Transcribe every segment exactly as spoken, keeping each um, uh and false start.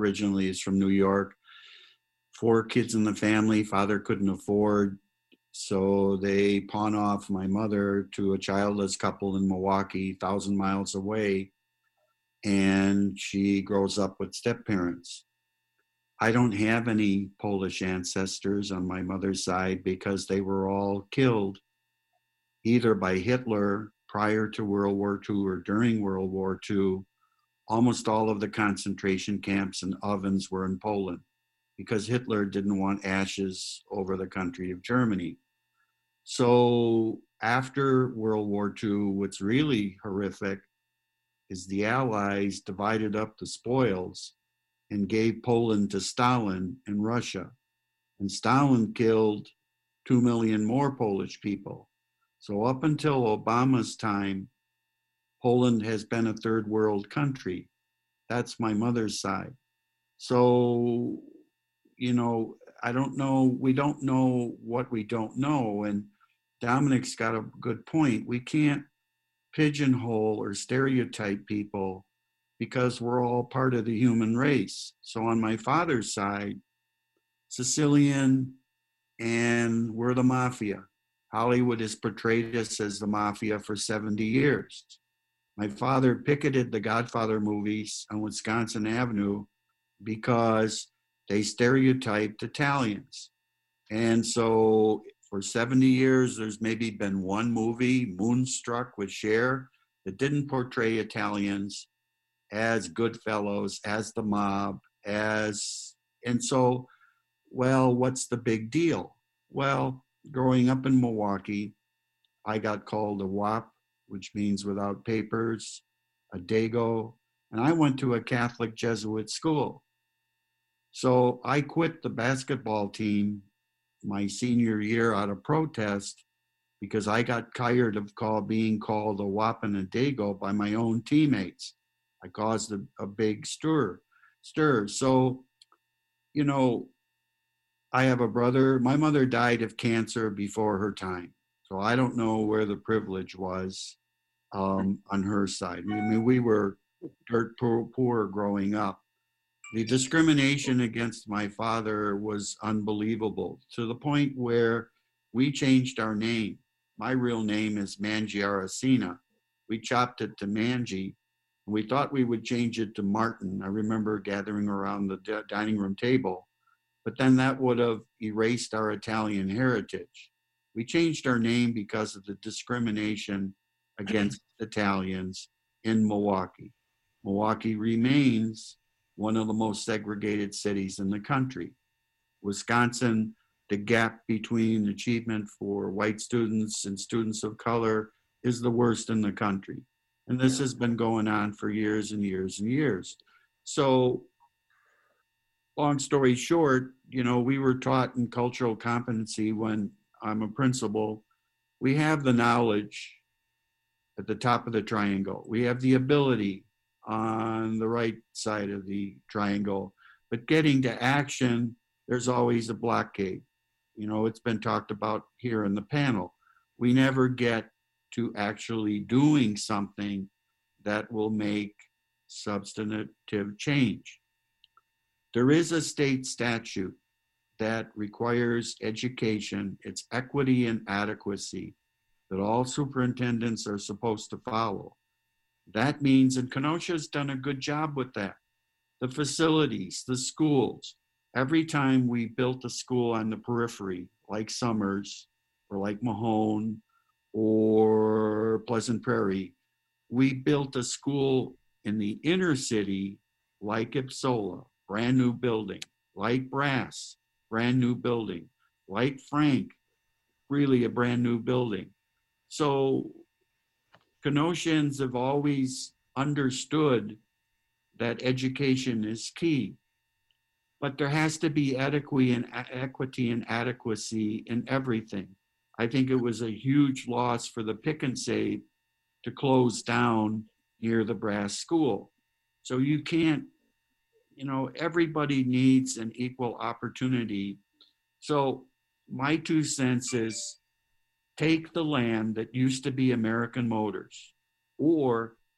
originally is from New York. Four kids in the family, father couldn't afford, so they pawn off my mother to a childless couple in Milwaukee, thousand miles away, and she grows up with step parents. I don't have any Polish ancestors on my mother's side because they were all killed either by Hitler prior to World War Two or during World War Two. Almost all of the concentration camps and ovens were in Poland because Hitler didn't want ashes over the country of Germany. So after World War Two, what's really horrific is the Allies divided up the spoils and gave Poland to Stalin and Russia. And Stalin killed two million more Polish people. So up until Obama's time, Poland has been a third world country. That's my mother's side. So, you know, I don't know, we don't know what we don't know. And Dominic's got a good point. We can't pigeonhole or stereotype people because we're all part of the human race. So on my father's side, Sicilian, and we're the mafia. Hollywood has portrayed us as the mafia for seventy years. My father picketed the Godfather movies on Wisconsin Avenue because they stereotyped Italians. And so for seventy years, there's maybe been one movie, Moonstruck with Cher, that didn't portray Italians as good fellows, as the mob, as, and so, well, what's the big deal? Well, growing up in Milwaukee, I got called a W A P, which means without papers, a Dago, and I went to a Catholic Jesuit school. So I quit the basketball team my senior year out of protest because I got tired of call, being called a W A P and a Dago by my own teammates. I caused a, a big stir, stir. So, you know, I have a brother. My mother died of cancer before her time. So I don't know where the privilege was um, on her side. I mean, we were dirt poor, poor growing up. The discrimination against my father was unbelievable to the point where we changed our name. My real name is Mangiaracina. We chopped it to Mangi. We thought we would change it to Martin. I remember gathering around the d- dining room table, but then that would have erased our Italian heritage. We changed our name because of the discrimination against Italians in Milwaukee. Milwaukee remains one of the most segregated cities in the country. Wisconsin, the gap between achievement for white students and students of color is the worst in the country. And this has been going on for years and years and years. So, long story short, you know, we were taught in cultural competency when I'm a principal, we have the knowledge at the top of the triangle. We have the ability on the right side of the triangle, but getting to action, there's always a blockade. You know, it's been talked about here in the panel. We never get to actually doing something that will make substantive change. There is a state statute that requires education, it's equity and adequacy, that all superintendents are supposed to follow. That means, and Kenosha's done a good job with that. The facilities, the schools, every time we built a school on the periphery, like Summers or like Mahone or Pleasant Prairie, we built a school in the inner city like Ipsola, brand new building, like Brass, brand new building, like Frank, really a brand new building. So Kenosians have always understood that education is key, but there has to be equity and equity and adequacy in everything. I think it was a huge loss for the Pick and Save to close down near the Brass School. So you can't, you know, everybody needs an equal opportunity. So my two cents is take the land that used to be American Motors or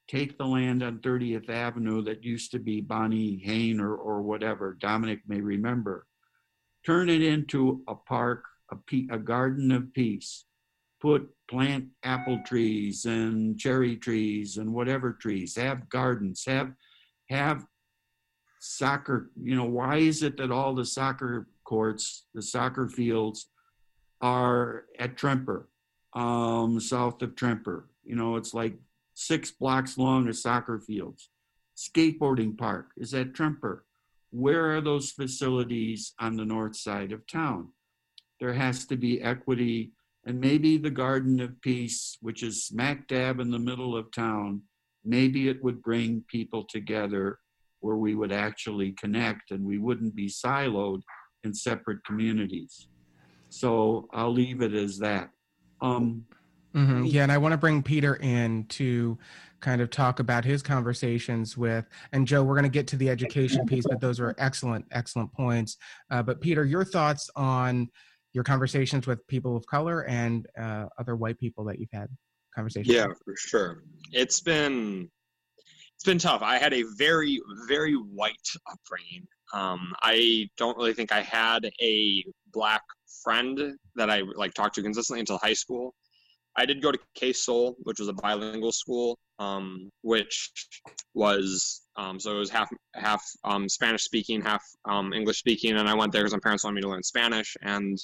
take the land on thirtieth Avenue that used to be Bonnie Hain or, or whatever, Dominic may remember, turn it into a park, a, pe- a garden of peace, put plant apple trees and cherry trees and whatever trees, have gardens, have, have soccer, you know, why is it that all the soccer courts, the soccer fields are at Tremper, um, south of Tremper? You know, it's like six blocks long of soccer fields. Skateboarding park is at Tremper. Where are those facilities on the north side of town? There has to be equity, and maybe the Garden of Peace, which is smack dab in the middle of town, maybe it would bring people together where we would actually connect and we wouldn't be siloed in separate communities. So I'll leave it as that. Um, mm-hmm. Yeah, and I want to bring Peter in to kind of talk about his conversations with, and Joe, we're going to get to the education piece, but those are excellent, excellent points. Uh, but Peter, your thoughts on your conversations with people of color and uh, other white people that you've had conversations yeah, with? for sure. It's been, it's been tough. I had a very, very white upbringing. Um, I don't really think I had a black friend that I like talked to consistently until high school. I did go to K-Sol, which was a bilingual school, um, which was, um, so it was half half um, Spanish speaking, half um, English speaking, and I went there because my parents wanted me to learn Spanish, and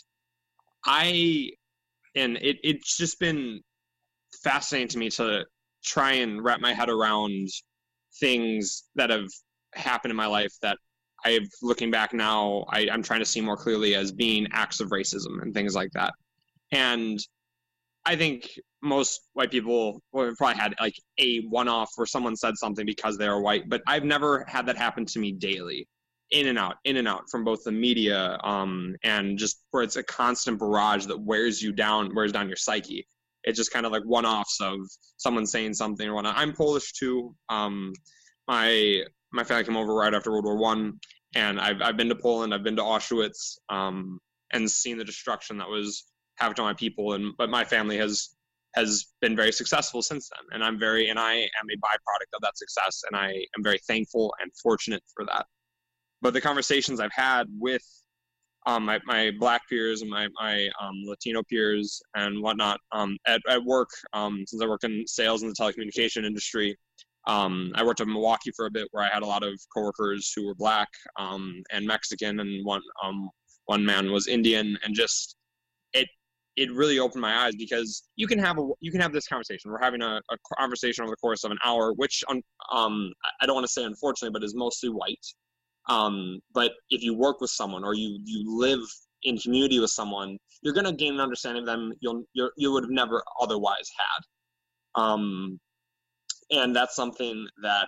I, and it, it's just been fascinating to me to try and wrap my head around things that have happened in my life that I've, looking back now, I, I'm trying to see more clearly as being acts of racism and things like that. And I think most white people well, probably had like a one-off where someone said something because they are white, but I've never had that happen to me daily, in and out, in and out from both the media um, and just where it's a constant barrage that wears you down, wears down your psyche. It's just kind of like one-offs of someone saying something or whatnot. I'm Polish too. Um, my my family came over right after World War One, and I've I've been to Poland, I've been to Auschwitz, um, and seen the destruction that was happened to my people. And but my family has has been very successful since then, and I'm very and I am a byproduct of that success, and I am very thankful and fortunate for that. But the conversations I've had with um, my, my black peers and my, my um, Latino peers and whatnot um, at, at work, um, since I work in sales in the telecommunication industry, um, I worked in Milwaukee for a bit where I had a lot of coworkers who were black um, and Mexican, and one um, one man was Indian, and just it it really opened my eyes because you can have a you can have this conversation. We're having a, a conversation over the course of an hour, which um, I don't want to say unfortunately, but is mostly white. Um, but if you work with someone or you, you live in community with someone, you're going to gain an understanding of them you'll, you're, you would have never otherwise had. Um, and that's something that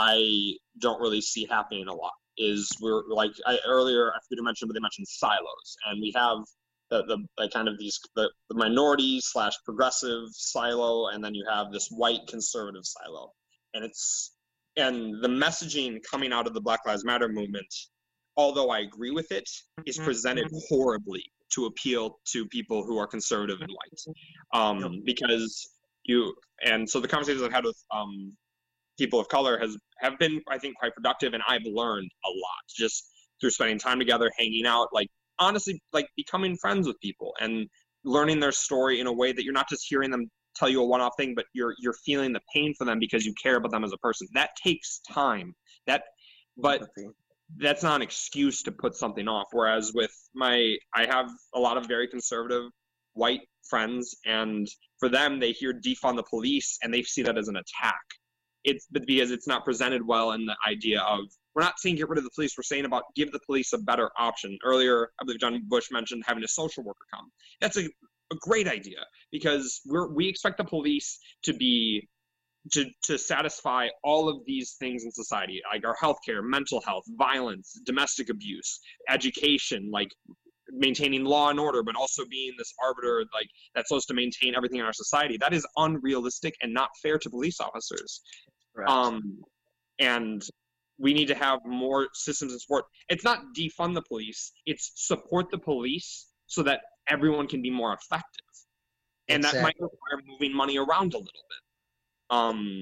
I don't really see happening a lot is we're like I earlier, I forget to mention, but they mentioned silos, and we have the, the like kind of these, the, the minority slash progressive silo. And then you have this white conservative silo, and it's, and the messaging coming out of the Black Lives Matter movement, although I agree with it, is presented horribly to appeal to people who are conservative and white. Um, yep. Because you, and so the conversations I've had with um, people of color has have been, I think, quite productive, and I've learned a lot just through spending time together, hanging out, like honestly, like becoming friends with people and learning their story in a way that you're not just hearing them tell you a one-off thing, but you're you're feeling the pain for them because you care about them as a person. That takes time. That, but that's not an excuse to put something off. Whereas with my, I have a lot of very conservative white friends, and for them, they hear defund the police and they see that as an attack. It's because it's not presented well in the idea of, we're not saying get rid of the police, we're saying about give the police a better option. Earlier, I believe John Bush mentioned having a social worker come. That's a a great idea, because we're, we expect the police to be, to, to satisfy all of these things in society, like our healthcare, mental health, violence, domestic abuse, education, like maintaining law and order, but also being this arbiter, like that's supposed to maintain everything in our society. That is unrealistic and not fair to police officers. Right. Um, and we need to have more systems and support. It's not defund the police, it's support the police so that everyone can be more effective. And exactly. That might require moving money around a little bit. Um,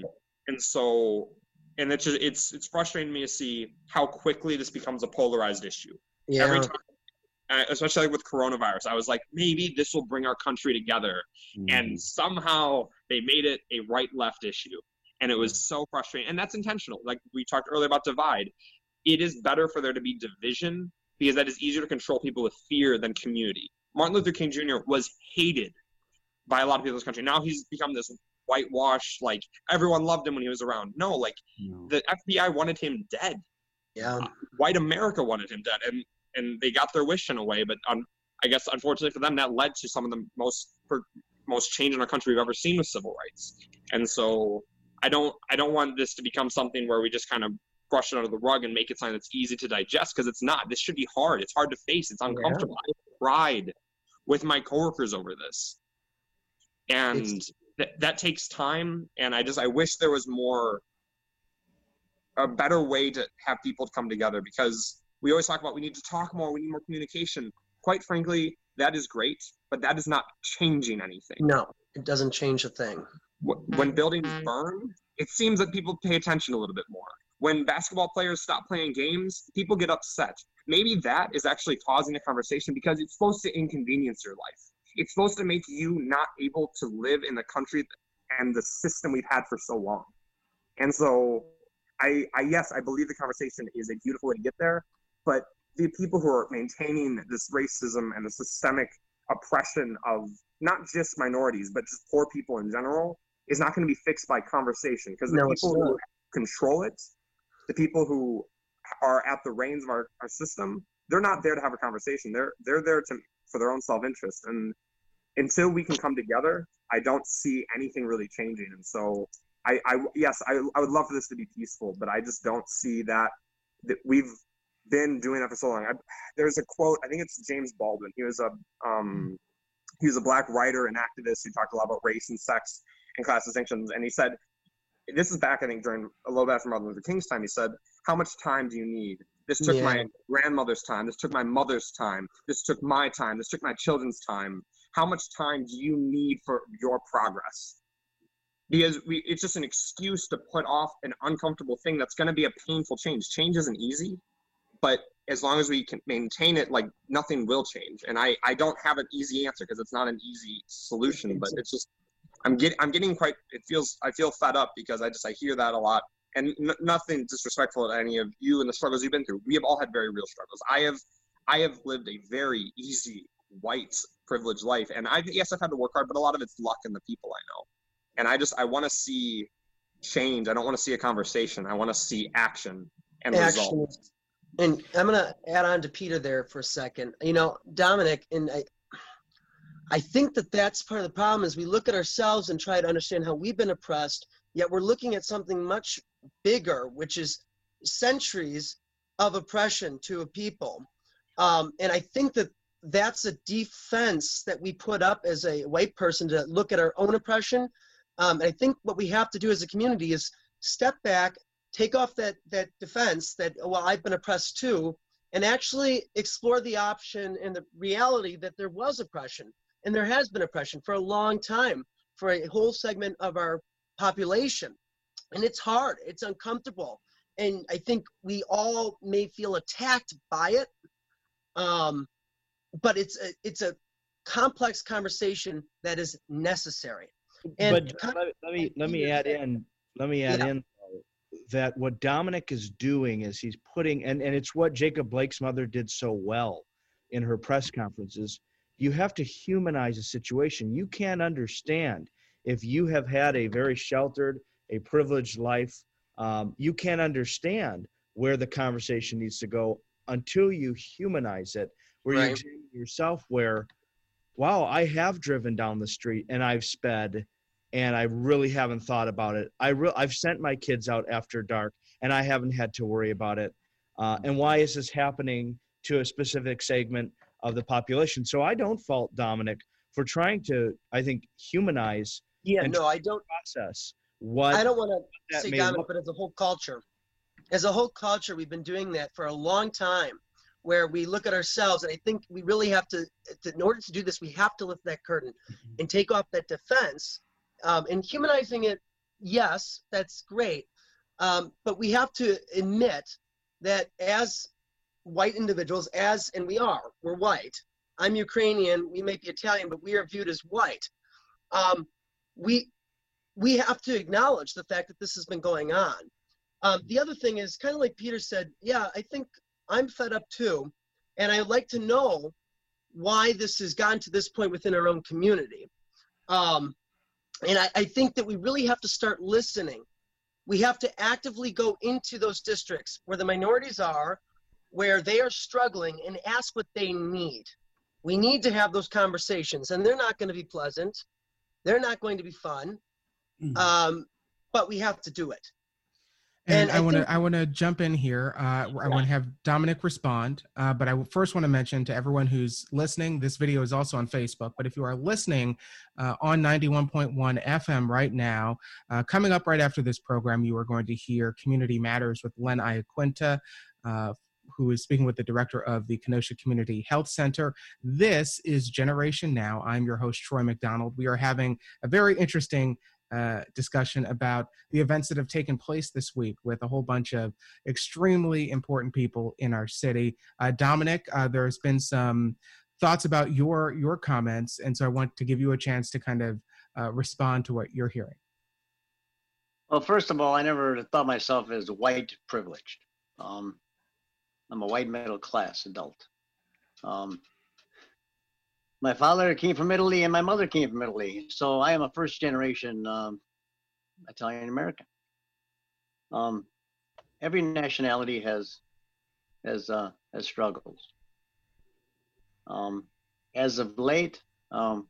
And so, and it's just, it's it's frustrating me to see how quickly this becomes a polarized issue. Yeah. Every time, uh, especially like with coronavirus, I was like, maybe this will bring our country together. Mhm. And somehow they made it a right-left issue. And it was so frustrating. And that's intentional. Like we talked earlier about divide. It is better for there to be division because that is easier to control people with fear than community. Martin Luther King Junior was hated by a lot of people in this country. Now he's become this whitewashed, like everyone loved him when he was around. No, like No. the F B I wanted him dead. Yeah. White America wanted him dead. And and they got their wish in a way. But um, I guess unfortunately for them, that led to some of the most for, most change in our country we've ever seen with civil rights. And so I don't I don't want this to become something where we just kind of brush it under the rug and make it something that's easy to digest, because it's not. This should be hard. It's hard to face. It's uncomfortable. Yeah. I cried with my coworkers over this. And th- that takes time. And I just, I wish there was more, a better way to have people come together, because we always talk about we need to talk more, we need more communication. Quite frankly, that is great, but that is not changing anything. No, it doesn't change a thing. When buildings burn, it seems that people pay attention a little bit more. When basketball players stop playing games, people get upset. Maybe that is actually causing a conversation, because it's supposed to inconvenience your life. It's supposed to make you not able to live in the country and the system we've had for so long. And so, I, I yes, I believe the conversation is a beautiful way to get there, but the people who are maintaining this racism and the systemic oppression of not just minorities, but just poor people in general, is not going to be fixed by conversation, because the No, people who control it, the people who are at the reins of our, our system, they're not there to have a conversation. They're they're there to for their own self-interest. And until we can come together, I don't see anything really changing. And so, I, I yes, I, I would love for this to be peaceful, but I just don't see that, that we've been doing that for so long. I, there's a quote, I think it's James Baldwin. He was a um, he was a black writer and activist who talked a lot about race and sex and class distinctions. And he said, this is back, I think, during a little bit from Martin Luther King's time. He said, how much time do you need? This took Yeah. my grandmother's time. This took my mother's time. This took my time. This took my children's time. How much time do you need for your progress? Because we, it's just an excuse to put off an uncomfortable thing that's going to be a painful change. Change isn't easy, but as long as we can maintain it, like, nothing will change. And I, I don't have an easy answer, because it's not an easy solution, but it's just, I'm getting, I'm getting quite, it feels, I feel fed up, because I just, I hear that a lot. And n- nothing disrespectful to any of you and the struggles you've been through. We have all had very real struggles. I have, I have lived a very easy, white, privileged life. And I, yes, I've had to work hard, but a lot of it's luck and the people I know. And I just, I want to see change. I don't want to see a conversation. I want to see action and Action. results. And I'm going to add on to Peter there for a second. You know, Dominic, and I, I think that that's part of the problem, is we look at ourselves and try to understand how we've been oppressed, yet we're looking at something much bigger, which is centuries of oppression to a people. Um, and I think that that's a defense that we put up as a white person, to look at our own oppression. Um, and I think what we have to do as a community is step back, take off that that defense that, well, I've been oppressed too, and actually explore the option and the reality that there was oppression, and there has been oppression for a long time for a whole segment of our population. And it's hard, it's uncomfortable, and I think we all may feel attacked by it, um, but it's a, it's a complex conversation that is necessary. And but let, let me let me add in let me add Yeah. in that what Dominic is doing is he's putting, and, and it's what Jacob Blake's mother did so well in her press conferences. You have to humanize a situation. You can't understand if you have had a very sheltered, a privileged life. Um, you can't understand where the conversation needs to go until you humanize it, where Right. you examine yourself, where, wow, I have driven down the street and I've sped, and I really haven't thought about it. I re- I've sent my kids out after dark, and I haven't had to worry about it. Uh, and why is this happening to a specific segment of the population? So I don't fault Dominic for trying to, I think, humanize yeah, and no, I don't. process what I don't want to that say may Dominic, look- but as a whole culture, as a whole culture, we've been doing that for a long time, where we look at ourselves, and I think we really have to, to in order to do this, we have to lift that curtain and take off that defense. Um, and humanizing it yes, that's great. Um, but we have to admit that as white individuals, as, and we are, we're white. I'm Ukrainian, we may be Italian, but we are viewed as white. Um, we, we have to acknowledge the fact that this has been going on. Um, the other thing is kind of like Peter said, yeah, I think I'm fed up too. And I'd like to know why this has gotten to this point within our own community. Um, and I, I think that we really have to start listening. We have to actively go into those districts where the minorities are, where they are struggling, and ask what they need. We need to have those conversations, and they're not going to be pleasant. They're not going to be fun, mm-hmm. um, but we have to do it. And, and I want to I want to jump in here. Uh, I want to have Dominic respond, uh, but I first want to mention to everyone who's listening, this video is also on Facebook. But if you are listening uh, on ninety-one point one F M right now, uh, coming up right after this program, you are going to hear Community Matters with Len Iaquinta, uh, who is speaking with the director of the Kenosha Community Health Center. This is Generation Now. I'm your host, Troy McDonald. We are having a very interesting Uh, discussion about the events that have taken place this week with a whole bunch of extremely important people in our city. Uh, Dominic, uh, there's been some thoughts about your your comments, and so I want to give you a chance to kind of uh, respond to what you're hearing. Well, first of all, I never thought myself as white privileged. Um, I'm a white middle class adult. Um, My father came from Italy and my mother came from Italy. So I am a first generation um, Italian American. Um, every nationality has has uh, has struggles. Um, as of late, um,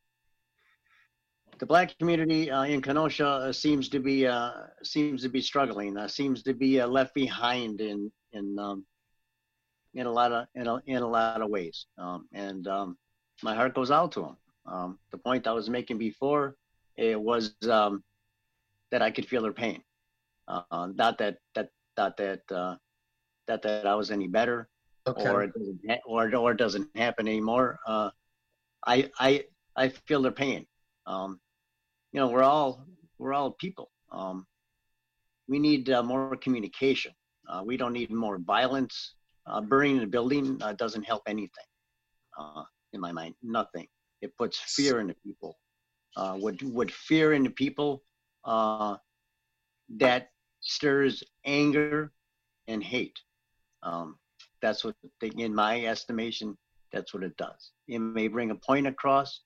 the Black community uh, in Kenosha uh, seems to be uh, seems to be struggling. Uh, seems to be uh, left behind in in um, in a lot of in a, in a lot of ways. Um, and um, my heart goes out to them. Um, the point I was making before, it was um, that I could feel their pain. Uh, not that that not that uh, that that I was any better, okay. or it doesn't ha- or or it doesn't happen anymore. Uh, I I I feel their pain. Um, you know, we're all we're all people. Um, we need uh, more communication. Uh, we don't need more violence. Uh, burning a building uh, doesn't help anything. Uh, in my mind, nothing. It puts fear into people. Uh, would would fear into people uh, that stirs anger and hate. Um, that's what, they, in my estimation, that's what it does. It may bring a point across,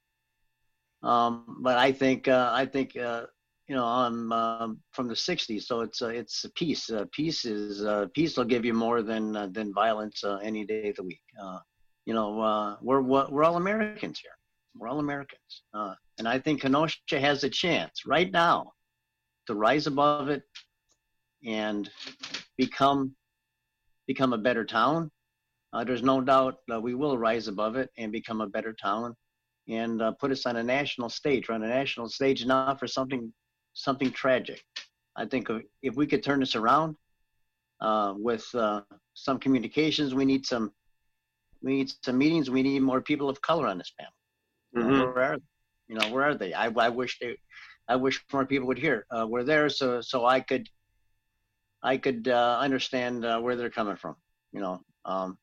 um, but I think uh, I think uh, you know I'm um, from the sixties, so it's uh, it's a peace. Uh, peace is uh, peace will give you more than uh, than violence uh, any day of the week. Uh, You know, uh, we're we're all Americans here. We're all Americans, uh, and I think Kenosha has a chance right now to rise above it and become become a better town. Uh, there's no doubt that we will rise above it and become a better town, and uh, put us on a national stage. We're on a national stage now for something something tragic. I think if we could turn this around uh, with uh, some communications, we need some. We need some meetings. We need more people of color on this panel. Mm-hmm. Where are they? You know, where are they? I, I wish they, I wish more people would hear. Uh, we're there, so so I could, I could uh, understand uh, where they're coming from. You know, um,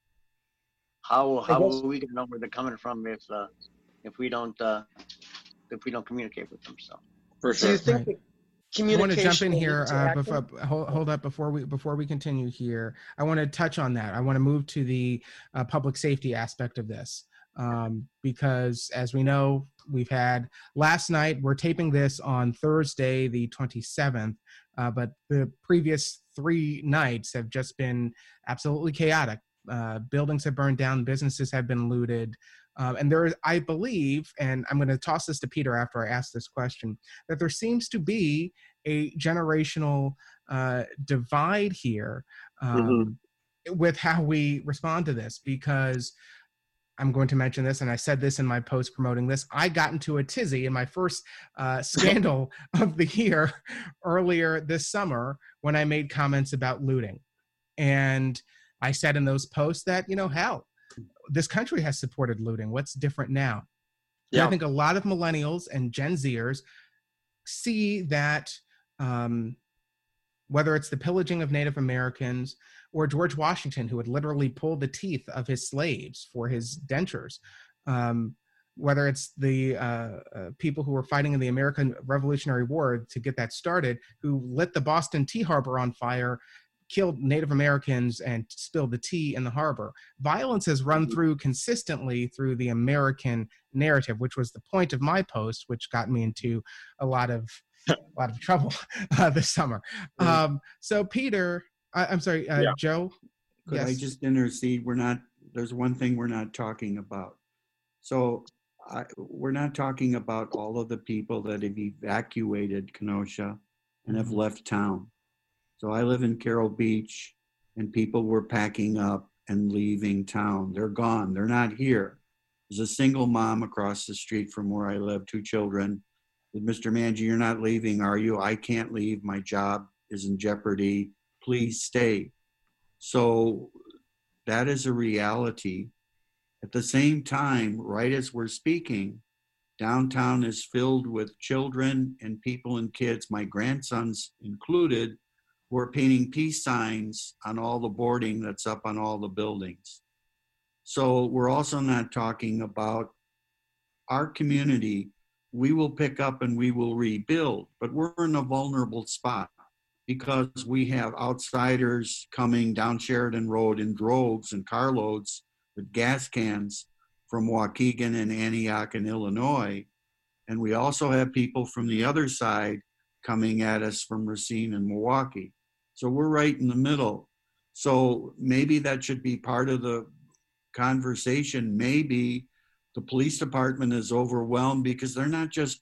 how how guess, are we gonna know where they're coming from if uh, if we don't uh, if we don't communicate with them? So for sure. Do you think right. I want to jump in here. Uh, before, hold, hold up before we before we continue here. I want to touch on that. I want to move to the uh, public safety aspect of this um, because, as we know, we've had last night. We're taping this on Thursday, the twenty-seventh, uh, but the previous three nights have just been absolutely chaotic. Uh, buildings have burned down. Businesses have been looted. Um, and there is, I believe, and I'm going to toss this to Peter after I ask this question, that there seems to be a generational uh, divide here um, mm-hmm. with how we respond to this, because I'm going to mention this, and I said this in my post promoting this, I got into a tizzy in my first uh, scandal of the year earlier this summer when I made comments about looting. And I said in those posts that, you know, hell, this country has supported looting. What's different now? Yeah. I think a lot of millennials and Gen Zers see that um, whether it's the pillaging of Native Americans or George Washington, who would literally pull the teeth of his slaves for his dentures, um, whether it's the uh, uh, people who were fighting in the American Revolutionary War to get that started, who lit the Boston Tea Harbor on fire, killed Native Americans, and spilled the tea in the harbor. Violence has run through consistently through the American narrative, which was the point of my post, which got me into a lot of a lot of trouble uh, this summer. Um, so Peter, I, I'm sorry, uh, Yeah. Joe. Could I Yes. just intercede? We're not, there's one thing we're not talking about. So I, we're not talking about all of the people that have evacuated Kenosha and have left town. So I live in Carroll Beach, and people were packing up and leaving town. They're gone. They're not here. There's a single mom across the street from where I live, two children. Mister Manji, you're not leaving, are you? I can't leave. My job is in jeopardy. Please stay. So that is a reality. At the same time, right as we're speaking, downtown is filled with children and people and kids, my grandsons included, who are painting peace signs on all the boarding that's up on all the buildings. So we're also not talking about our community. We will pick up and we will rebuild, but we're in a vulnerable spot because we have outsiders coming down Sheridan Road in droves and carloads with gas cans from Waukegan and Antioch and Illinois. And we also have people from the other side coming at us from Racine and Milwaukee. So we're right in the middle. So maybe that should be part of the conversation. Maybe the police department is overwhelmed because they're not just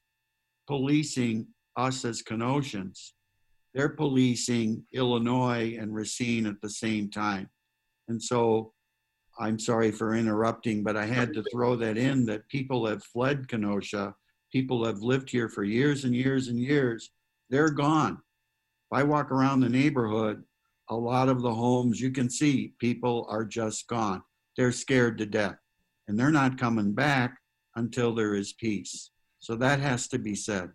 policing us as Kenoshans. They're policing Illinois and Racine at the same time. And so I'm sorry for interrupting, but I had to throw that in, that people have fled Kenosha. People have lived here for years and years and years. They're gone. If I walk around the neighborhood, a lot of the homes you can see, people are just gone. They're scared to death. And they're not coming back until there is peace. So that has to be said.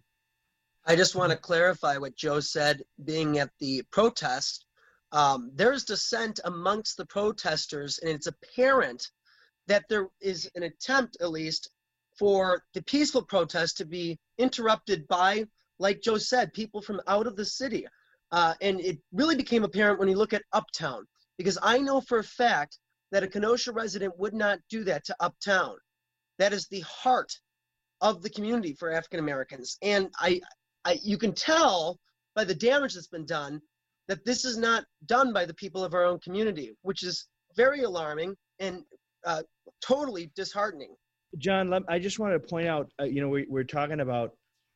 I just want to clarify what Joe said, being at the protest. Um, there's dissent amongst the protesters, and it's apparent that there is an attempt, at least, for the peaceful protest to be interrupted by, like Joe said, people from out of the city. Uh, and it really became apparent when you look at Uptown, because I know for a fact that a Kenosha resident would not do that to Uptown. That is the heart of the community for African Americans. And I, I, you can tell by the damage that's been done that this is not done by the people of our own community, which is very alarming and uh, totally disheartening. John, let, I just wanted to point out, uh, you know, we, we're talking about,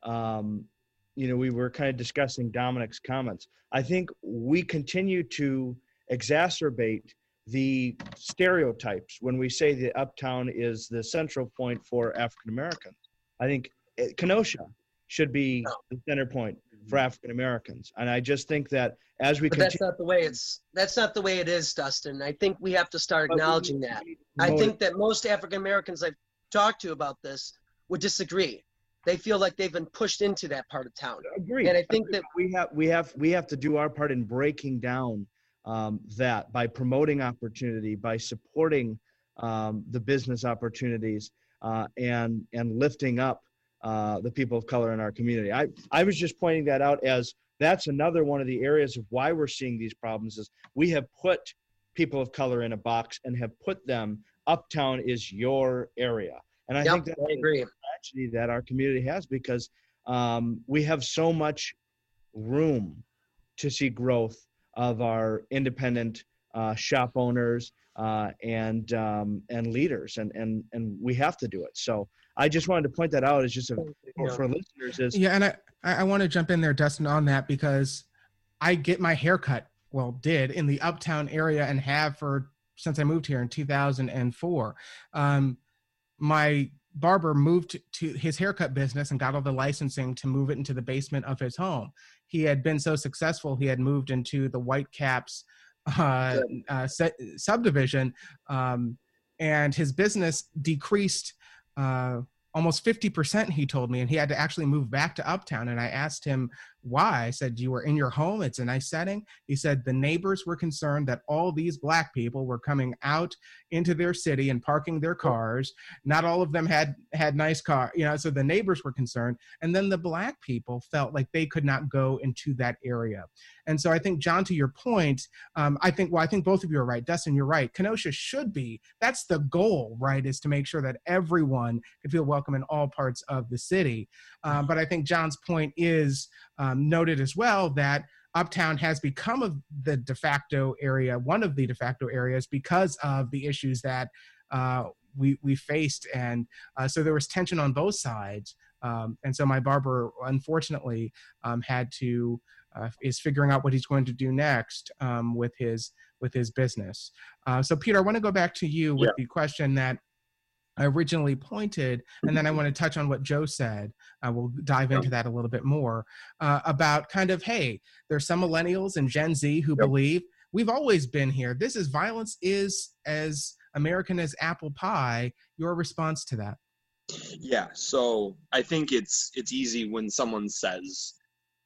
um, you know, we were kind of discussing Dominic's comments. I think we continue to exacerbate the stereotypes when we say that Uptown is the central point for African Americans. I think it, Kenosha should be the center point for African Americans, and I just think that as we But continue, that's not the way it's. That's not the way it is, Dustin. I think we have to start But we acknowledging need- that. we need to I promote think it. that most African Americans I've talked to about this would disagree. They feel like they've been pushed into that part of town. Agreed. And I think that we have we have we have to do our part in breaking down um, that by promoting opportunity, by supporting um, the business opportunities, uh, and and lifting up uh, the people of color in our community. I I was just pointing that out as that's another one of the areas of why we're seeing these problems is we have put people of color in a box and have put them, Uptown is your area. And I Yep, think that's I agree. a tragedy that our community has because um, we have so much room to see growth of our independent uh, shop owners uh, and um, and leaders, and and and we have to do it. So I just wanted to point that out as just a, for, for listeners. Is Yeah, and I, I want to jump in there, Dustin, on that because I get my haircut, well, did in the Uptown area and have for since I moved here in two thousand four. Um, my barber moved to his haircut business and got all the licensing to move it into the basement of his home. He had been so successful, he had moved into the Whitecaps uh, uh, subdivision, um, and his business decreased uh, almost fifty percent, he told me, and he had to actually move back to Uptown. And I asked him why. I said, you were in your home. It's a nice setting. He said the neighbors were concerned that all these black people were coming out into their city and parking their cars. Not all of them had, had nice cars, you know, so the neighbors were concerned. And then the black people felt like they could not go into that area. And so I think, John, to your point, um, I think, well, I think both of you are right. Dustin, you're right. Kenosha should be, that's the goal, right, is to make sure that everyone can feel welcome in all parts of the city. Um, but I think John's point is um, noted as well, that Uptown has become a, the de facto area, one of the de facto areas, because of the issues that uh, we, we faced. And uh, so there was tension on both sides. Um, and so my barber, unfortunately, um, had to, uh, is figuring out what he's going to do next um, with his with his business. Uh, so Peter, I want to go back to you with yeah. the question that I originally pointed, and then I want to touch on what Joe said. Uh, we'll dive into that a little bit more uh, about kind of, hey, there's some millennials and Gen Z who yep. believe we've always been here. This is violence is as American as apple pie. Your response to that? Yeah, so I think it's it's easy when someone says,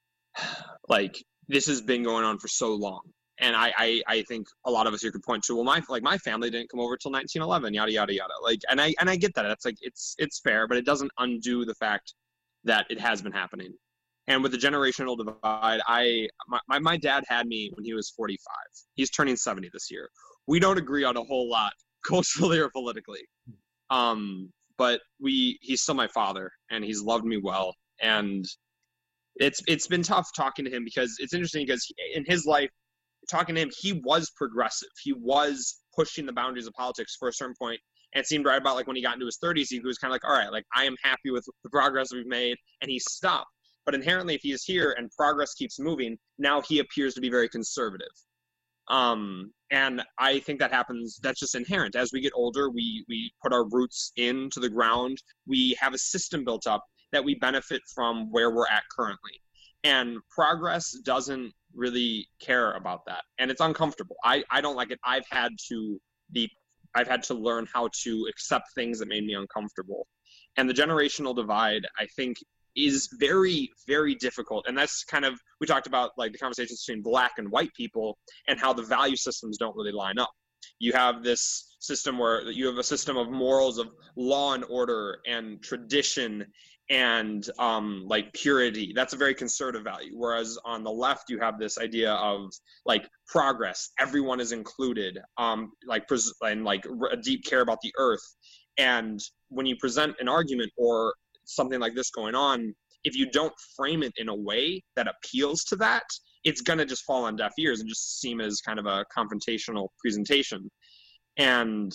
like, this has been going on for so long. And I, I, I think a lot of us here could point to, well, my like my family didn't come over till nineteen eleven, yada yada yada. Like, and I and I get that. It's like it's it's fair, but it doesn't undo the fact that it has been happening. And with the generational divide, I my, my, my dad had me when he was forty-five. He's turning seventy this year. We don't agree on a whole lot culturally or politically. Um, but we he's still my father, and he's loved me well. And it's it's been tough talking to him, because it's interesting because he, in his life, talking to him, he was progressive. He was pushing the boundaries of politics for a certain point. And it seemed right about like when he got into his thirties, he was kind of like, all right, like I am happy with the progress we've made, and he stopped. But inherently, if he is here and progress keeps moving, now he appears to be very conservative. Um, and I think that happens, that's just inherent. As we get older, we we put our roots into the ground. We have a system built up that we benefit from where we're at currently. And progress doesn't really care about that, and it's uncomfortable. I, I don't like it. I've had to be I've had to learn how to accept things that made me uncomfortable. And the generational divide, I think, is very, very difficult. And that's kind of, we talked about like the conversations between black and white people and how the value systems don't really line up. You have this system where you have a system of morals of law and order and tradition and um, like purity. That's a very conservative value. Whereas on the left, you have this idea of like progress. Everyone is included, um, like pres- and like a deep care about the earth. And when you present an argument or something like this going on, if you don't frame it in a way that appeals to that, it's going to just fall on deaf ears and just seem as kind of a confrontational presentation. And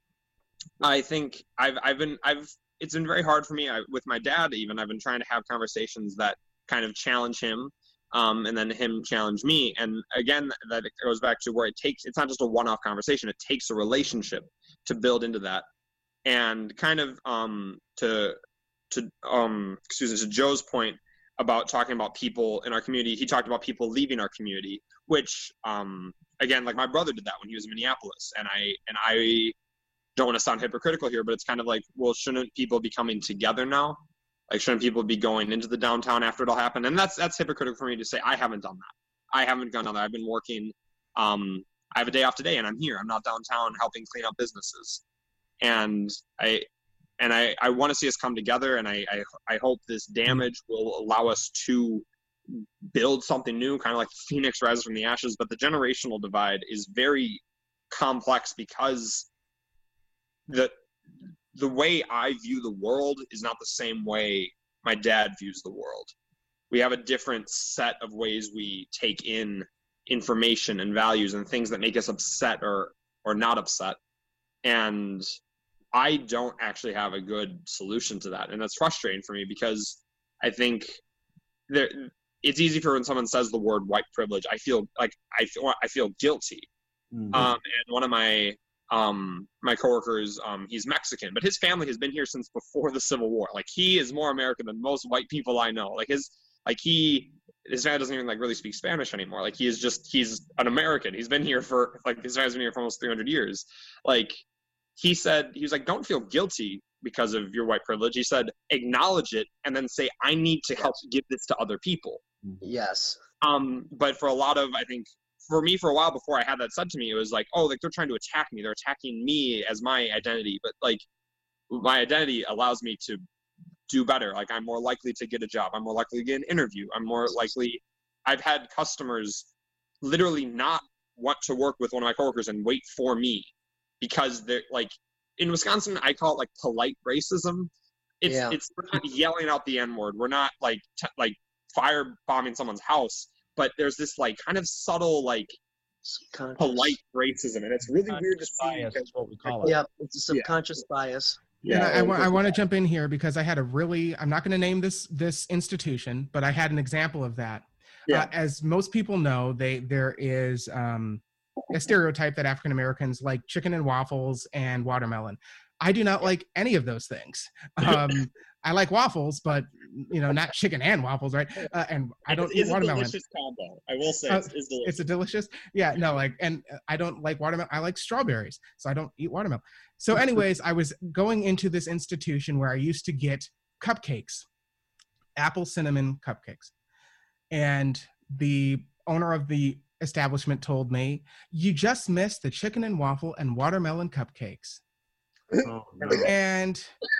I think I've, I've been, I've, it's been very hard for me I, with my dad, even. I've been trying to have conversations that kind of challenge him, um, and then him challenge me. And again, that goes back to where it takes, it's not just a one-off conversation. It takes a relationship to build into that. And kind of um, to, to um, excuse me, to Joe's point about talking about people in our community, he talked about people leaving our community, which um, again, like my brother did that when he was in Minneapolis. And I, and I don't want to sound hypocritical here, but it's kind of like, well, shouldn't people be coming together now? Like, shouldn't people be going into the downtown after it all happened? And that's, that's hypocritical for me to say. I haven't done that. I haven't gone on that. I've been working. Um, I have a day off today and I'm here. I'm not downtown helping clean up businesses. And I, and I, I want to see us come together, and I, I, I hope this damage will allow us to build something new, kind of like Phoenix rises from the ashes. But the generational divide is very complex because the the way I view the world is not the same way my dad views the world. We have a different set of ways we take in information and values and things that make us upset or or not upset. And I don't actually have a good solution to that. And that's frustrating for me because I think there, it's easy for when someone says the word white privilege, I feel like I feel, I feel guilty. Mm-hmm. Um, and one of my, um, my coworkers, um, he's Mexican, but his family has been here since before the Civil War. Like, he is more American than most white people I know. Like his, like he, his family doesn't even like really speak Spanish anymore. Like, he is just, he's an American. He's been here for like, his family's been here for almost three hundred years. Like, he said, he was like, don't feel guilty because of your white privilege. He said, acknowledge it and then say, I need to help give this to other people. Yes. Um, but for a lot of, I think, for me, for a while before I had that said to me, it was like, oh, like they're trying to attack me. They're attacking me as my identity. But like my identity allows me to do better. Like I'm more likely to get a job. I'm more likely to get an interview. I'm more likely, I've had customers literally not want to work with one of my coworkers and wait for me because they're like, in Wisconsin, I call it like polite racism. It's, Yeah. it's we're not yelling out the N word. We're not like, t- like fire bombing someone's house. But there's this like kind of subtle like Subconscious. polite racism, and it's really weird to see. Bias is what we call it. Yep, it's a subconscious bias. And I, I, and wa- I want to jump in here because I had a really, I'm not going to name this this institution, but I had an example of that. Yeah. Uh, as most people know, they there is um, a stereotype that African Americans like chicken and waffles and watermelon. I do not like any of those things. Um, I like waffles, but you know, not chicken and waffles, right? Uh, and I don't it's, eat it's watermelon. a delicious combo. I will say Uh, it's, it's delicious. It's a delicious, yeah. No, like, and I don't like watermelon. I like strawberries, so I don't eat watermelon. So, anyways, I was going into this institution where I used to get cupcakes, apple cinnamon cupcakes, and the owner of the establishment told me, "You just missed the chicken and waffle and watermelon cupcakes," Oh, no. and.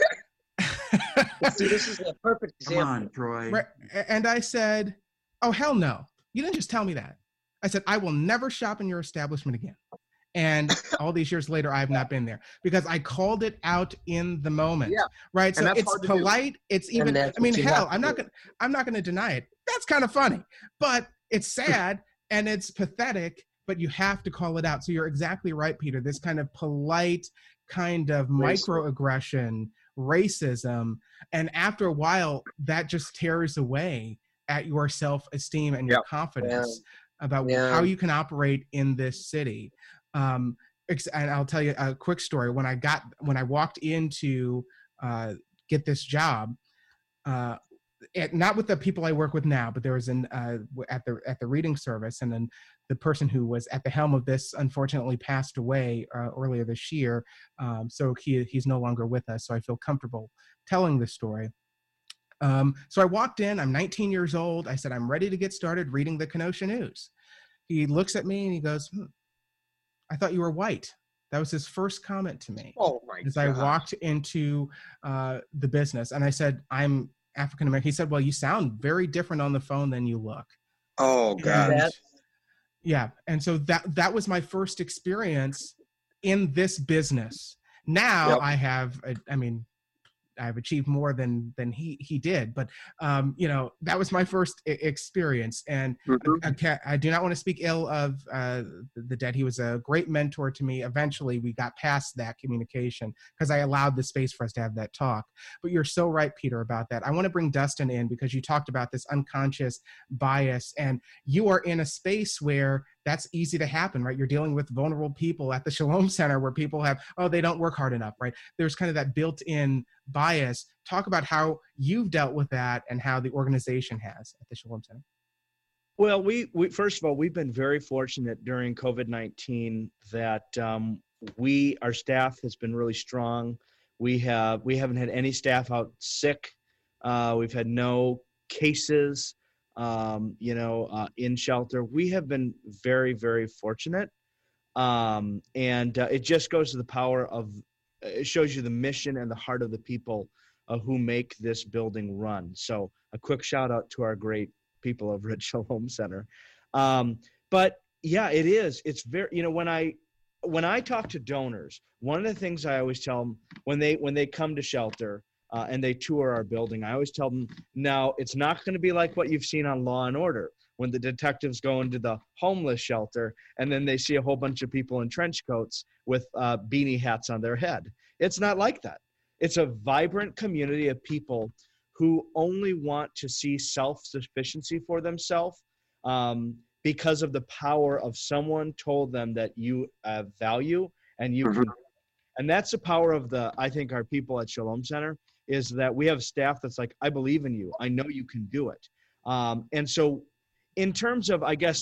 See, this is a perfect Come example. on, Troy. Right. And I said, oh, hell no. You didn't just tell me that. I said, I will never shop in your establishment again. And all these years later, I have not been there because I called it out in the moment. Yeah. Right. So And that's it's hard to do. polite. It's even, that's I mean, what you hell, have to I'm not do. going to, I'm not going to deny it. That's kind of funny, but it's sad and it's pathetic, but you have to call it out. So you're exactly right, Peter. This kind of polite kind of microaggression, racism, and after a while that just tears away at your self-esteem and your Yep. confidence about Yeah. how you can operate in this city. Um, ex- and I'll tell you a quick story. When I got when I walked into uh, get this job, uh, it, not with the people I work with now, but there was an uh, w- at the at the reading service, and then the person who was at the helm of this unfortunately passed away uh, earlier this year. Um, so he he's no longer with us. So I feel comfortable telling this story. Um, so I walked in. I'm nineteen years old. I said, I'm ready to get started reading the Kenosha News. He looks at me and he goes, hmm, I thought you were white. That was his first comment to me Oh my as god! I walked into uh, the business. And I said, I'm African American. He said, well, you sound very different on the phone than you look. Oh god! And, That- yeah. And so that that was my first experience in this business. Now Yep. I have, a, I mean, I've achieved more than than he he did, but um, you know, that was my first I- experience. And Mhm. I, can't, I do not want to speak ill of uh, the dead. He was a great mentor to me. Eventually, we got past that communication because I allowed the space for us to have that talk. But you're so right, Peter, about that. I want to bring Dustin in because you talked about this unconscious bias, and you are in a space where that's easy to happen, right? You're dealing with vulnerable people at the Shalom Center where people have, oh, they don't work hard enough, right? There's kind of that built-in bias. Talk about how you've dealt with that and how the organization has at the Shalom Center. Well, we, we first of all, we've been very fortunate during COVID nineteen that um, we, our staff has been really strong. We have, we haven't had any staff out sick. Uh, we've had no cases, um, you know, uh, in shelter. We have been very, very fortunate. Um, and uh, it just goes to the power of, it shows you the mission and the heart of the people uh, who make this building run. So a quick shout out to our great people over at Shalom Center. Um, but yeah, it is. It's very, you know, when I, when I talk to donors, one of the things I always tell them when they, when they come to shelter uh, and they tour our building, I always tell them, now it's not going to be like what you've seen on Law and Order when the detectives go into the homeless shelter and then they see a whole bunch of people in trench coats with uh, beanie hats on their head. It's not like that. It's a vibrant community of people who only want to see self-sufficiency for themselves um, because of the power of someone told them that you have value and you can. And that's the power of the, I think our people at Shalom Center is that we have staff that's like, I believe in you. I know you can do it. Um, and so in terms of, I guess,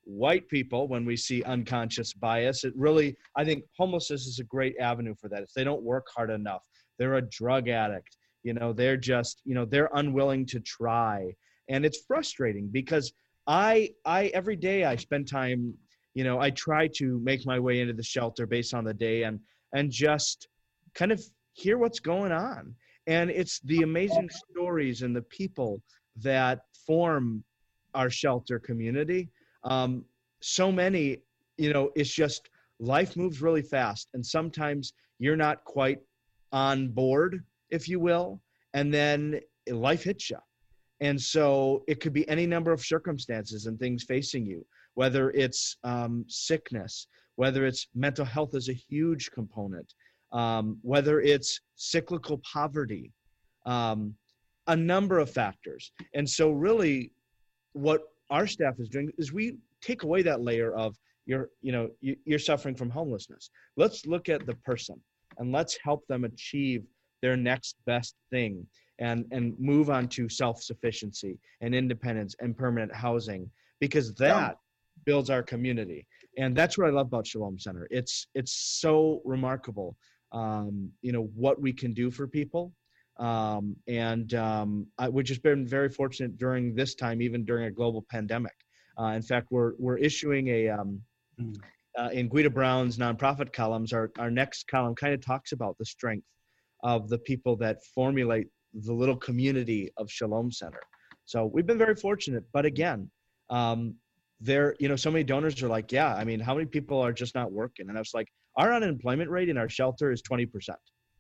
white people when we see unconscious bias. It really, I think homelessness is a great avenue for that. If they don't work hard enough, they're a drug addict, you know, they're just, you know, they're unwilling to try. And it's frustrating because I, I, every day I spend time, you know, I try to make my way into the shelter based on the day and, and just kind of hear what's going on. And it's the amazing stories and the people that form our shelter community. Um, so many, you know, it's just life moves really fast. And sometimes you're not quite on board, if you will, and then life hits you. And so it could be any number of circumstances and things facing you, whether it's um, sickness, whether it's mental health is a huge component, um, whether it's cyclical poverty, um, a number of factors. And so really what our staff is doing is we take away that layer of you're, you know, you, you're suffering from homelessness. Let's look at the person and let's help them achieve their next best thing and, and move on to self-sufficiency and independence and permanent housing, because that yeah. builds our community. And that's what I love about Shalom Center. It's, it's so remarkable, um, you know, what we can do for people. Um, and um, I, we've just been very fortunate during this time, even during a global pandemic. Uh, in fact, we're, we're issuing a, um, mm. uh, in Guida Brown's nonprofit columns, our, our next column kind of talks about the strength of the people that formulate the little community of Shalom Center. So we've been very fortunate, but again, um, there, you know, so many donors are like, yeah, I mean, how many people are just not working? And I was like, our unemployment rate in our shelter is twenty percent.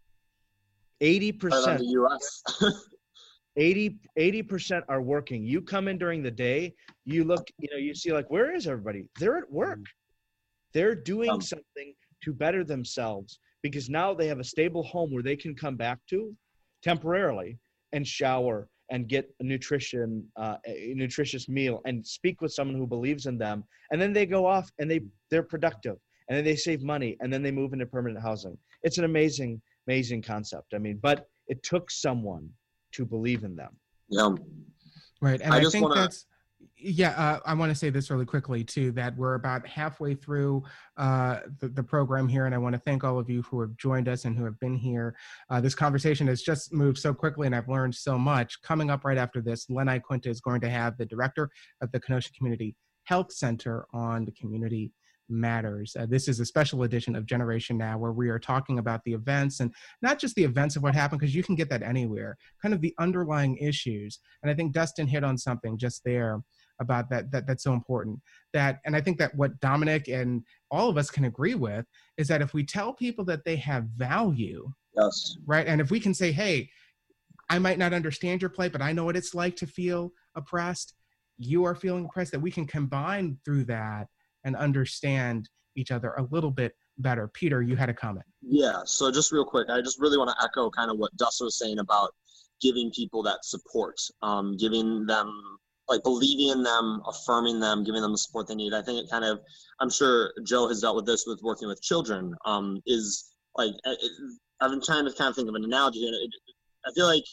eighty percent, U S eighty, eighty percent are working. You come in during the day, you look, you know, you see like, where is everybody? They're at work. They're doing um, something to better themselves because now they have a stable home where they can come back to temporarily and shower and get a nutrition, uh, a nutritious meal and speak with someone who believes in them. And then they go off and they, they're productive and then they save money and then they move into permanent housing. It's an amazing, amazing concept. I mean, but it took someone to believe in them. Yeah. Right. And I, I think wanna... that's, yeah, uh, I want to say this really quickly too, that we're about halfway through uh, the, the program here. And I want to thank all of you who have joined us and who have been here. Uh, this conversation has just moved so quickly and I've learned so much. Coming up right after this, Lenai Quinta is going to have the director of the Kenosha Community Health Center on the Community Matters. Uh, this is a special edition of Generation Now where we are talking about the events and not just the events of what happened, because you can get that anywhere, kind of the underlying issues. And I think Dustin hit on something just there about that, that that's so important. That, and I think that what Dominic and all of us can agree with is that if we tell people that they have value, yes, right? And if we can say, hey, I might not understand your plight, but I know what it's like to feel oppressed. You are feeling oppressed, that we can combine through that and understand each other a little bit better. Peter, you had a comment. Yeah, so just real quick, I just really want to echo kind of what Dustin was saying about giving people that support, um, giving them, like believing in them, affirming them, giving them the support they need. I think it kind of, I'm sure Joe has dealt with this with working with children, um, is like, it, I've been trying to kind of think of an analogy, and it, I feel like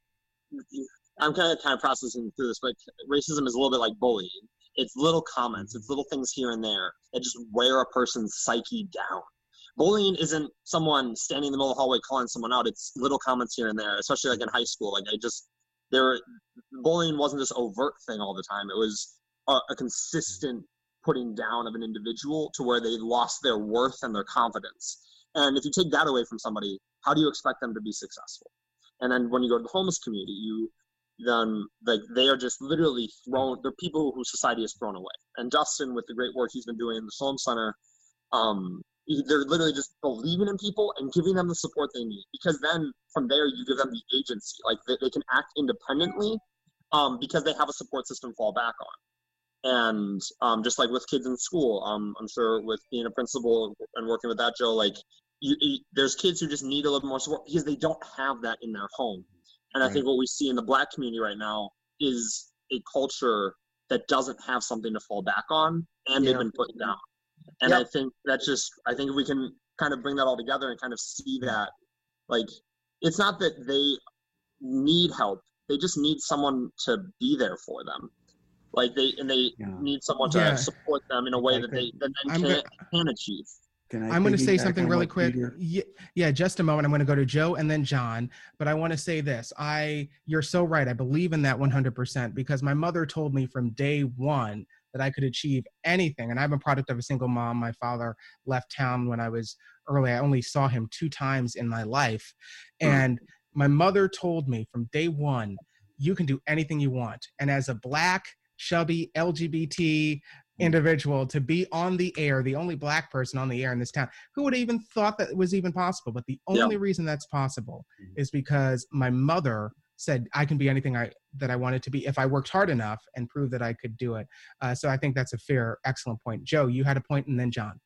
I'm kind of kind of processing through this, but racism is a little bit like bullying. It's little comments, it's little things here and there that just wear a person's psyche down. Bullying isn't someone standing in the middle of the hallway calling someone out. It's little comments here and there, especially like in high school. Like I just, there, bullying wasn't this overt thing all the time. It was a, a consistent putting down of an individual to where they lost their worth and their confidence. And if you take that away from somebody, how do you expect them to be successful? And then when you go to the homeless community, you, then like they are just literally thrown, they're people who society has thrown away. And Dustin, with the great work he's been doing in the Shalom Center, um, they're literally just believing in people and giving them the support they need, because then from there you give them the agency, like they, they can act independently um, because they have a support system to fall back on. And um, just like with kids in school, um, I'm sure with being a principal and working with that, Joe, like you, you, there's kids who just need a little more support because they don't have that in their home. And I think what we see in the Black community right now is a culture that doesn't have something to fall back on, and yeah. they've been put down. And yep. I think that's just, I think if we can kind of bring that all together and kind of see that, like, it's not that they need help. They just need someone to be there for them. like they and they Yeah. need someone to Yeah. support them in a If way I that could- they that then I'm can, go- can achieve. Can I I'm going to say piggyback something on really what quick. Peter- Yeah, yeah, just a moment. I'm going to go to Joe and then John. But I want to say this. I, you're so right. I believe in that one hundred percent because my mother told me from day one that I could achieve anything. And I'm a product of a single mom. My father left town when I was early. I only saw him two times in my life. And my mother told me from day one, you can do anything you want. And as a Black, chubby, L G B T individual to be on the air, the only Black person on the air in this town, who would have even thought that it was even possible? But the only Yeah. reason that's possible is because my mother said I can be anything I that I wanted to be if I worked hard enough and proved that I could do it. Uh, so I think that's a fair, excellent point. Joe, you had a point, and then John.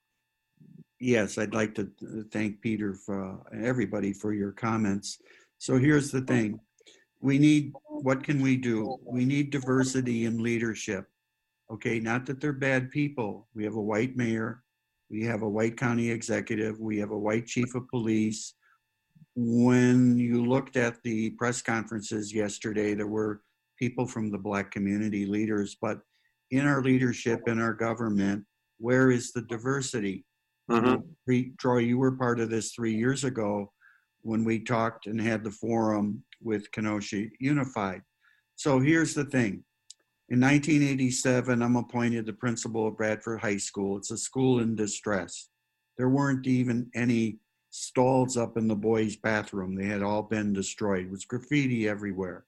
Yes, I'd like to uh, thank Peter for uh, everybody for your comments. So here's the thing. We need, what can we do? We need diversity in leadership. Okay, not that they're bad people. We have a white mayor. We have a white county executive. We have a white chief of police. When you looked at the press conferences yesterday, there were people from the Black community leaders, but in our leadership, in our government, where is the diversity? Mhm. You know, Pre- Troy, you were part of this three years ago when we talked and had the forum with Kenosha Unified. So here's the thing. In nineteen eighty-seven, I'm appointed the principal of Bradford High School. It's a school in distress. There weren't even any stalls up in the boys' bathroom. They had all been destroyed. It was graffiti everywhere.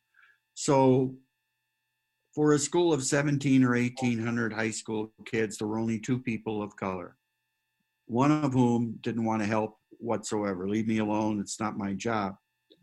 So for a school of seventeen or eighteen hundred high school kids, there were only two people of color, one of whom didn't want to help whatsoever. Leave me alone. It's not my job.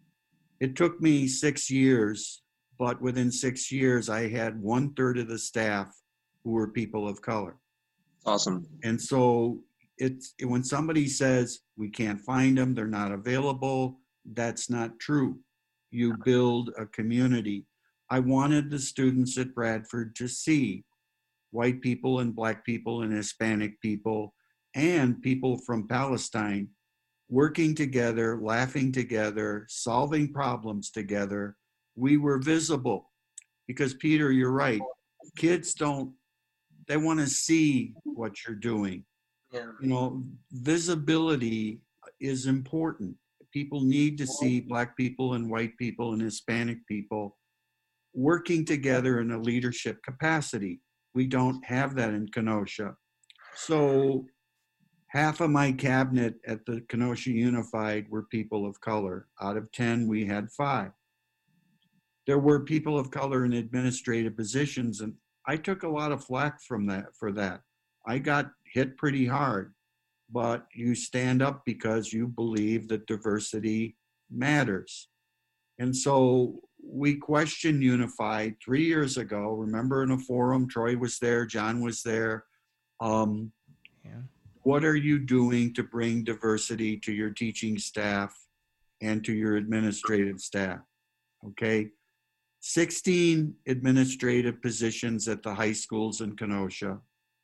It took me six years, but within six years, I had one third of the staff who were people of color. Awesome. And so it's when somebody says we can't find them, they're not available, that's not true. You build a community. I wanted the students at Bradford to see white people and Black people and Hispanic people and people from Palestine working together, laughing together, solving problems together. We were visible because, Peter, you're right. Kids don't, they want to see what you're doing. Yeah. You know, visibility is important. People need to see Black people and white people and Hispanic people working together in a leadership capacity. We don't have that in Kenosha. So half of my cabinet at the Kenosha Unified were people of color. Out of ten, we had five. There were people of color in administrative positions, and I took a lot of flack from that for that. I got hit pretty hard, but you stand up because you believe that diversity matters. And so we questioned Unified three years ago. Remember in a forum, Troy was there, John was there. Um, Yeah. What are you doing to bring diversity to your teaching staff and to your administrative staff? Okay. sixteen administrative positions at the high schools in Kenosha,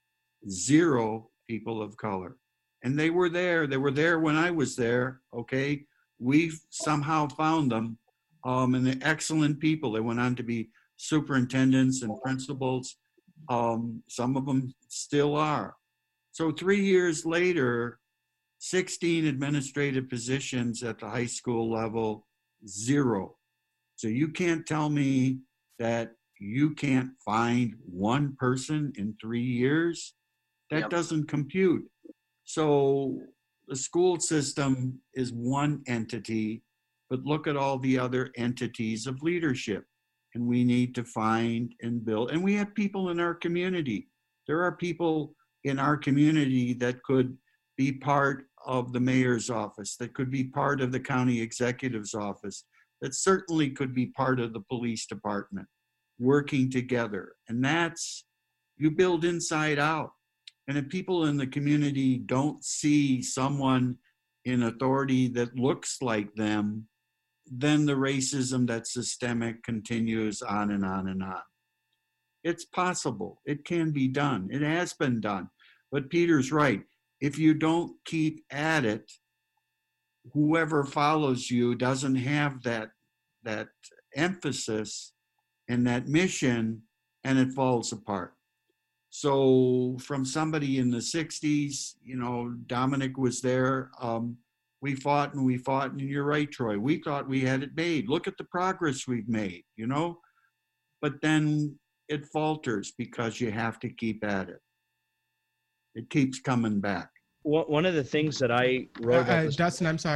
zero people of color. And they were there. They were there when I was there. Okay. We've somehow found them. Um, and they're excellent people. They went on to be superintendents and principals. Um, some of them still are. So three years later, sixteen administrative positions at the high school level, zero. So you can't tell me that you can't find one person in three years. That Yep. doesn't compute. So the school system is one entity, but look at all the other entities of leadership. And we need to find and build. And we have people in our community. There are people in our community that could be part of the mayor's office, that could be part of the county executive's office, that certainly could be part of the police department, working together. And that's, you build inside out. And if people in the community don't see someone in authority that looks like them, then the racism that's systemic continues on and on and on. It's possible. It can be done. It has been done. But Peter's right. If you don't keep at it, whoever follows you doesn't have that, that emphasis and that mission, and it falls apart. So from somebody in the sixties, you know, Dominic was there. Um, we fought and we fought, and you're right, Troy. We thought we had it made. Look at the progress we've made, you know? But then it falters because you have to keep at it. It keeps coming back. One one of the things that I wrote Uh, about uh, this Dustin, I'm sorry.